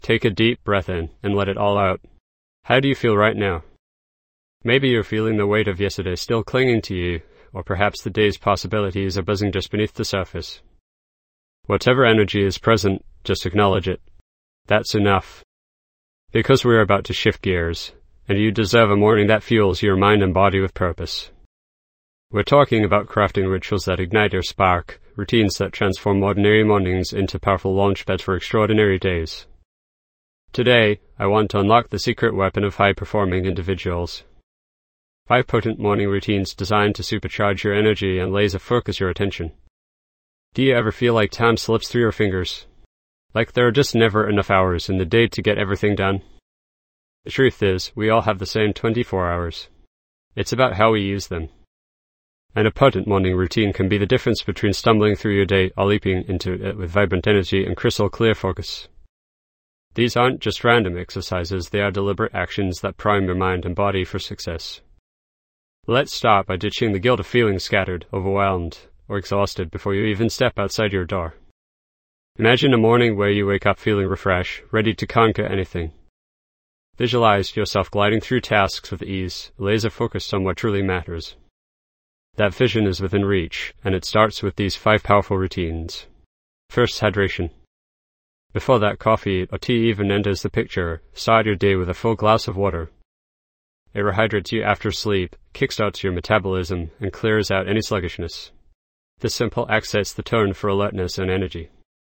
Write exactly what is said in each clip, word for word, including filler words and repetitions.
Take a deep breath in and let it all out. How do you feel right now? Maybe you're feeling the weight of yesterday still clinging to you, or perhaps the day's possibilities are buzzing just beneath the surface. Whatever energy is present, just acknowledge it. That's enough. Because we're about to shift gears, and you deserve a morning that fuels your mind and body with purpose. We're talking about crafting rituals that ignite your spark, routines that transform ordinary mornings into powerful launchpads for extraordinary days. Today, I want to unlock the secret weapon of high-performing individuals. Five potent morning routines designed to supercharge your energy and laser-focus your attention. Do you ever feel like time slips through your fingers? Like there are just never enough hours in the day to get everything done? The truth is, we all have the same twenty-four hours. It's about how we use them. And a potent morning routine can be the difference between stumbling through your day or leaping into it with vibrant energy and crystal clear focus. These aren't just random exercises, they are deliberate actions that prime your mind and body for success. Let's start by ditching the guilt of feeling scattered, overwhelmed, or exhausted before you even step outside your door. Imagine a morning where you wake up feeling refreshed, ready to conquer anything. Visualize yourself gliding through tasks with ease, laser-focused on what truly matters. That vision is within reach, and it starts with these five powerful routines. First, hydration. Before that coffee or tea even enters the picture, start your day with a full glass of water. It rehydrates you after sleep, kickstarts your metabolism, and clears out any sluggishness. This simple act sets the tone for alertness and energy.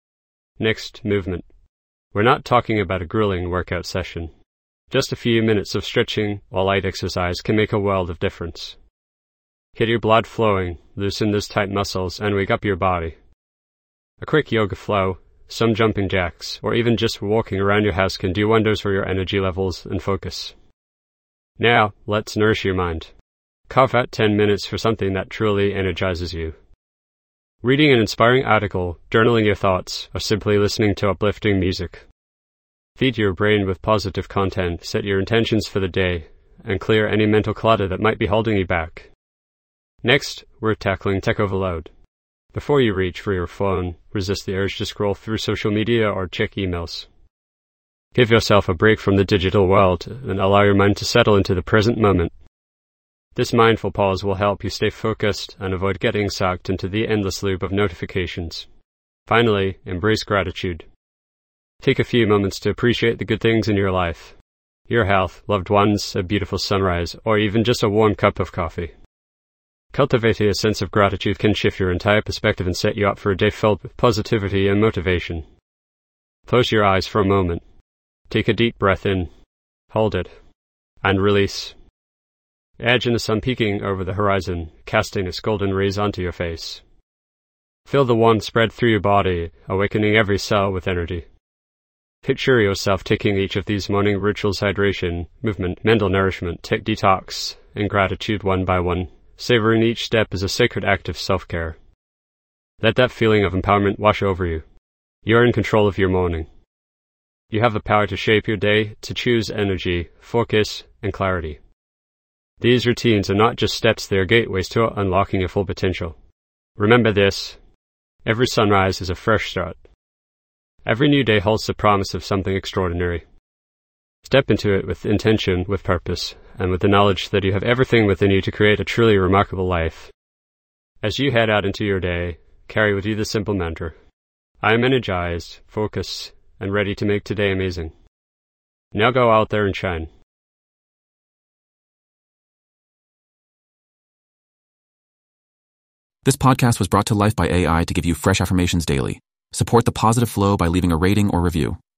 Next, movement. We're not talking about a grueling workout session. Just a few minutes of stretching or light exercise can make a world of difference. Get your blood flowing, loosen those tight muscles, and wake up your body. A quick yoga flow, some jumping jacks, or even just walking around your house can do wonders for your energy levels and focus. Now, let's nourish your mind. Carve out ten minutes for something that truly energizes you. Reading an inspiring article, journaling your thoughts, or simply listening to uplifting music. Feed your brain with positive content, set your intentions for the day, and clear any mental clutter that might be holding you back. Next, we're tackling tech overload. Before you reach for your phone, resist the urge to scroll through social media or check emails. Give yourself a break from the digital world and allow your mind to settle into the present moment. This mindful pause will help you stay focused and avoid getting sucked into the endless loop of notifications. Finally, embrace gratitude. Take a few moments to appreciate the good things in your life. Your health, loved ones, a beautiful sunrise, or even just a warm cup of coffee. Cultivating a sense of gratitude can shift your entire perspective and set you up for a day filled with positivity and motivation. Close your eyes for a moment. Take a deep breath in, hold it, and release. Imagine the sun peeking over the horizon, casting its golden rays onto your face. Feel the warmth spread through your body, awakening every cell with energy. Picture yourself taking each of these morning rituals: hydration, movement, mental nourishment, tech detox, and gratitude one by one, savoring each step as a sacred act of self-care. Let that feeling of empowerment wash over you. You're in control of your morning. You have the power to shape your day, to choose energy, focus, and clarity. These routines are not just steps, they are gateways to unlocking your full potential. Remember this: every sunrise is a fresh start. Every new day holds the promise of something extraordinary. Step into it with intention, with purpose, and with the knowledge that you have everything within you to create a truly remarkable life. As you head out into your day, carry with you the simple mantra: I am energized, focused, and ready to make today amazing. Now go out there and shine. This podcast was brought to life by A I to give you fresh affirmations daily. Support the positive flow by leaving a rating or review.